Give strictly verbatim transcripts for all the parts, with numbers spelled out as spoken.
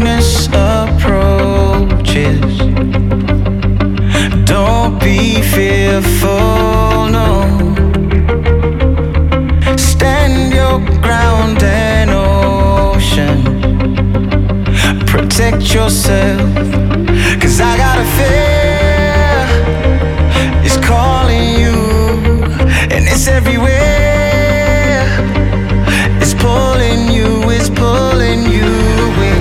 darkness approaches, don't be fearful, no. Stand your ground and ocean, protect yourself, 'cause I got a fear is calling you, and it's everywhere. It's pulling you, it's pulling you in,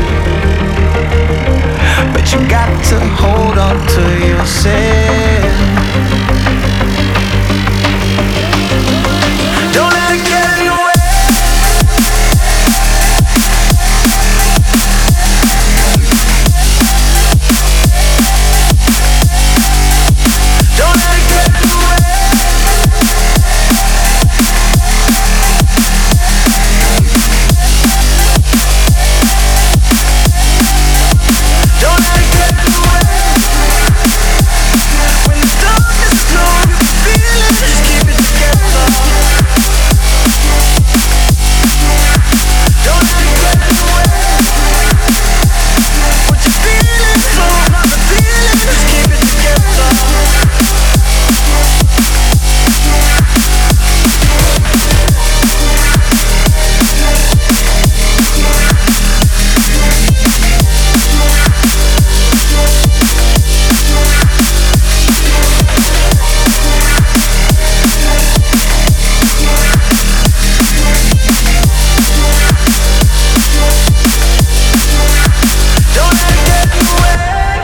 but you got to hold on to yourself. Don't let it get in the way. Don't let it get in the way. Don't let it get in the way. When the darkness is low, you can feel it. Just keep it together. Don't let it get in the way. What you feel is so hard to feel it. Just keep it together. Don't let it get in the way.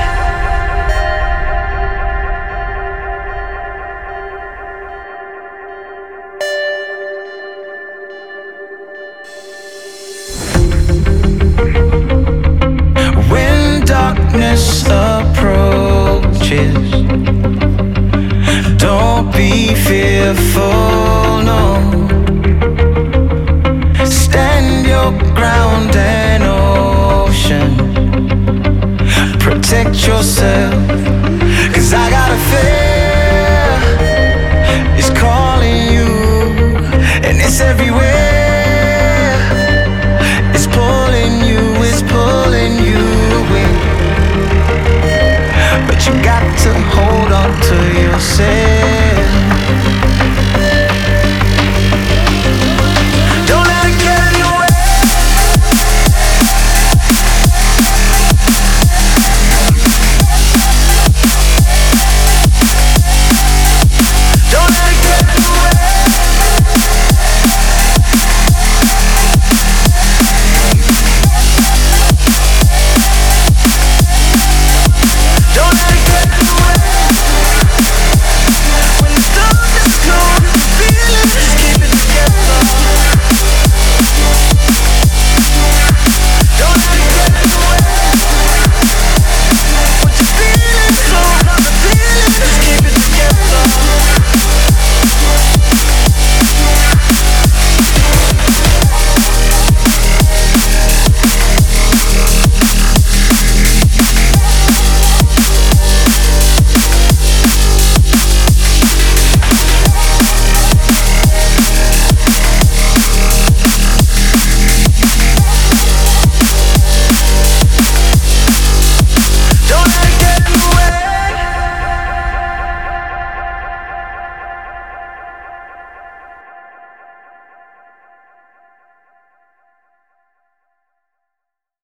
When darkness approaches, don't be fearful, no. Stand your ground and ocean, protect yourself, 'cause I got a fear